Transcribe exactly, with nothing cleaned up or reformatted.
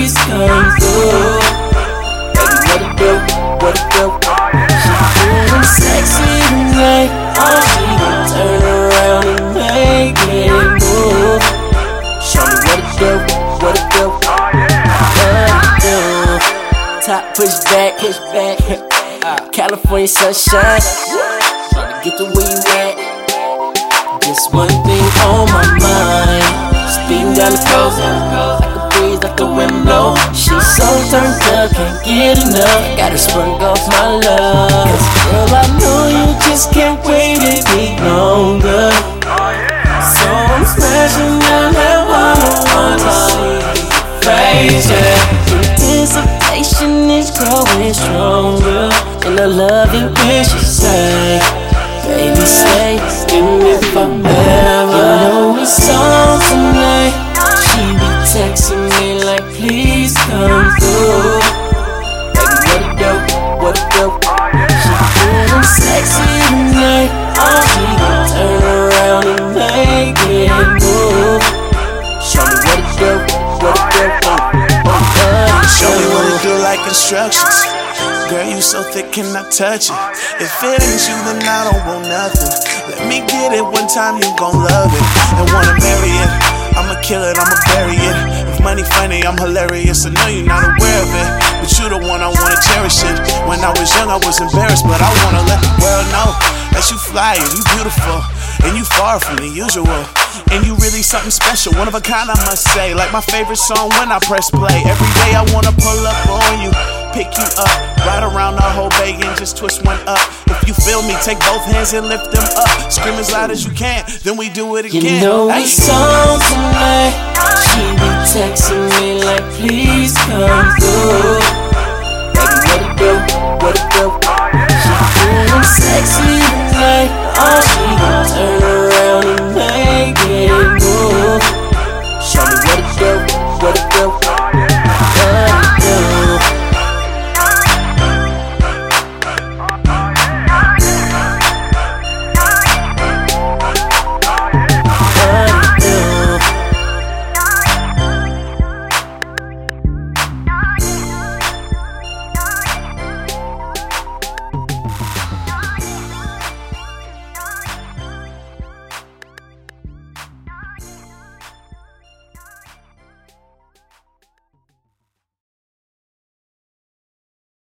please come through. Baby, what it do, what it do? She feeling sexy tonight. Oh, she gon' turn around and make it move. Show me what it do, what it do, what it do. Top push back, push back. California sunshine. Tryna get to where you at. Just one thing on my mind. Speeding down the coast, like a breeze, like the wind blow. She's so turned up, can't get enough. Gotta spring off my love. 'Cause girl, I know you just can't wait any longer. So I'm smashing down that one I wanna see face, yeah. Anticipation is growing stronger, and I love it when she say, baby, stay with me forever. You know it's on tonight. She be texting me like, please come through. Baby, what it do, what it do? She feeling sexy tonight. Oh, she gon' turn around and make it move. Show me what it do, what it do. Show me what it do like instructions. Girl, you so thick, can I touch it? If it ain't you, then I don't want nothing. Let me get it one time, you gon' love it. And wanna marry it, I'ma kill it, I'ma bury it. If money funny, I'm hilarious. I know you're not aware of it, but you the one I wanna cherish it. When I was young, I was embarrassed, but I wanna let the world know that you fly and you beautiful, and you far from the usual. And you really something special, one of a kind, I must say. Like my favorite song when I press play. Every day I wanna pull up on you, pick you up, ride around the whole bay and just twist one up. If you feel me, take both hands and lift them up. Scream as loud as you can, then we do it again. You know it's on tonight. She be texting me like, please come through. Baby, what it do, what it do? She feeling sexy tonight. Oh, she gon' turn around.